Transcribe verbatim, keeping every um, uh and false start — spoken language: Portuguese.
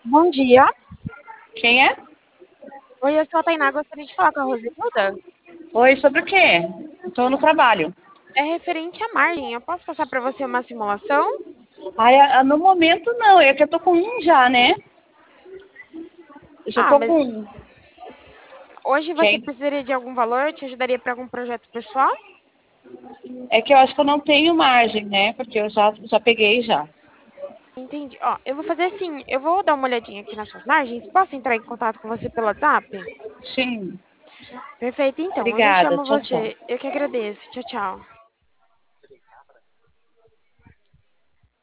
Bom dia. Quem é? Oi, eu sou a Tainá, gostaria de falar com a Rosilda. Oi, sobre o quê? Estou no trabalho. É referente à margem. Eu posso passar para você uma simulação? Ai, a- a- no momento não, é que eu tô com um já, né? Eu já Ah, tô mas com um. hoje você Quem? precisaria de algum valor? Te ajudaria para algum projeto pessoal? É que eu acho que eu não tenho margem, né? Porque eu já, já peguei já. Entendi. Ó, eu vou fazer assim, eu vou dar uma olhadinha aqui nas suas margens. Posso entrar em contato com você pelo WhatsApp? Sim. Perfeito, então. Eu já Obrigada. chamo Tchau, tchau. você. Eu que agradeço. Tchau, tchau.